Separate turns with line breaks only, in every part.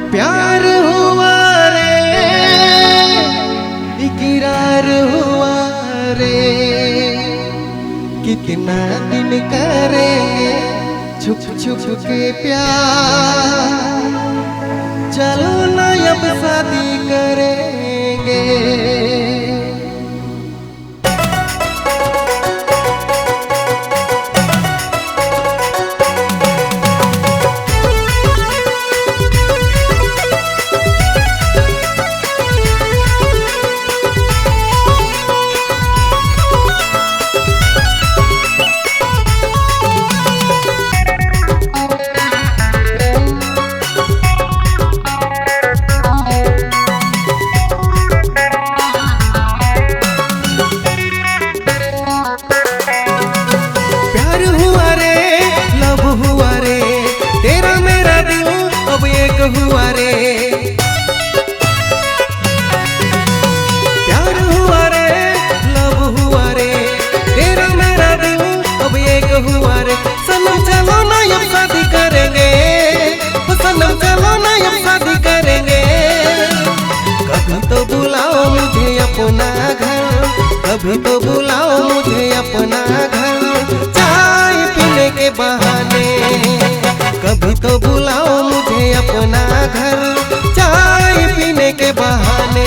प्यार हुआ रे, इकरार हुआ रे, कितना दिन करेंगे छुप छुप के प्यार, चलो ना अब शादी करेंगे। हुआ रे, प्यार हुआ रे, लव हुआ रे, तेरा मेरा दिल अब एक हुआ रे। सनम चलो ना अब शादी करेंगे, सनम चलो ना अब शादी करेंगे। कभी तो बुलाओ मुझे अपना घर, कभी तो बुलाओ मुझे अपना घर, चाय पीने के बहाने। कभी तो बुलाओ मुझे अपना घर, चाय पीने के बहाने।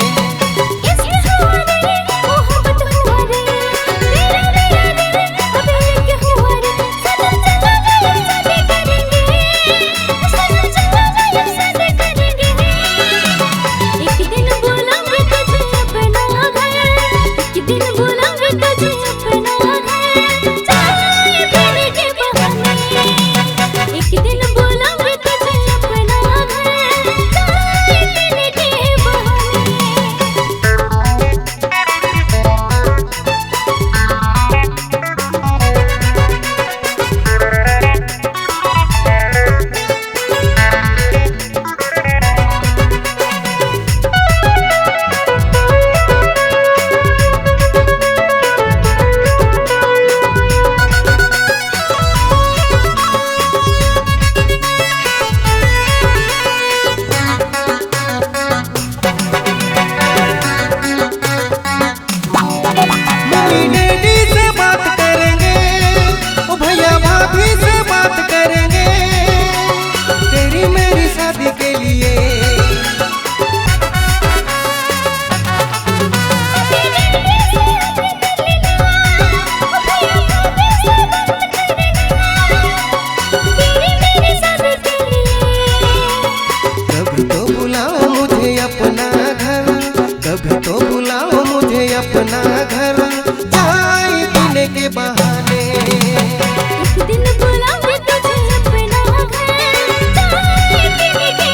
अपना घर, चाय पीने के बहाने।
एक दिन बुलाऊंगी तुझे अपना घर, चाय पीने के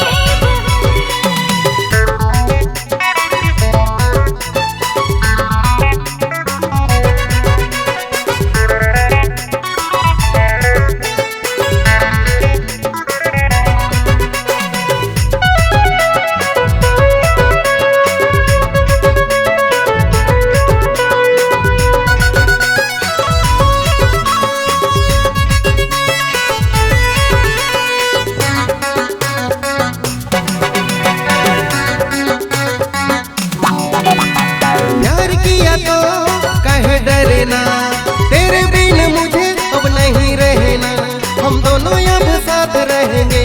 डरना, तेरे बिन मुझे अब नहीं रहना, हम दोनों अब साथ रहेंगे।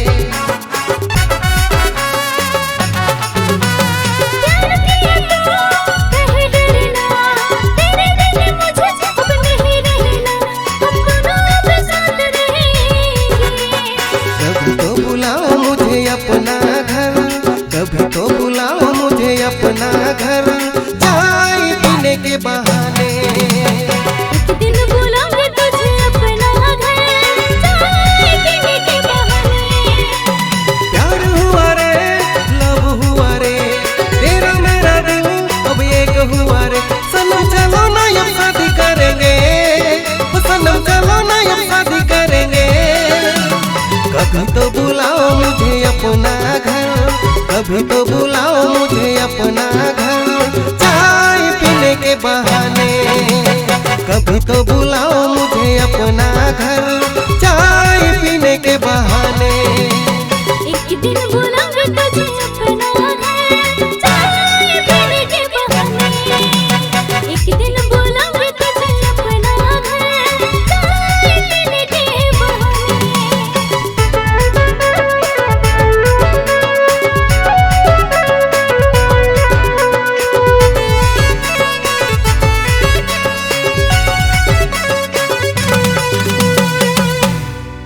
कभी तो बुलाओ मुझे अपना घर, कभी तो बुलाओ मुझे अपना घर, चाय पीने के बहाने।
एक दिन बुलाऊंगी तुझे अपना घर, चाय पीने के बहाने।
प्यार हुआ रे, लव हुआ रे, तेरा मेरा दिल अब एक हुआ रे। सनम चलो ना अब शादी करेंगे, सनम चलो ना अब शादी करेंगे। कभी तो बुलाओ मुझे अपना घर, कभी तो बुलाओ मुझे अपना घर, चाय पीने के बहाने। कभी तो बुलाओ मुझे अपना घर, चाय पीने के बहाने।
एक दिन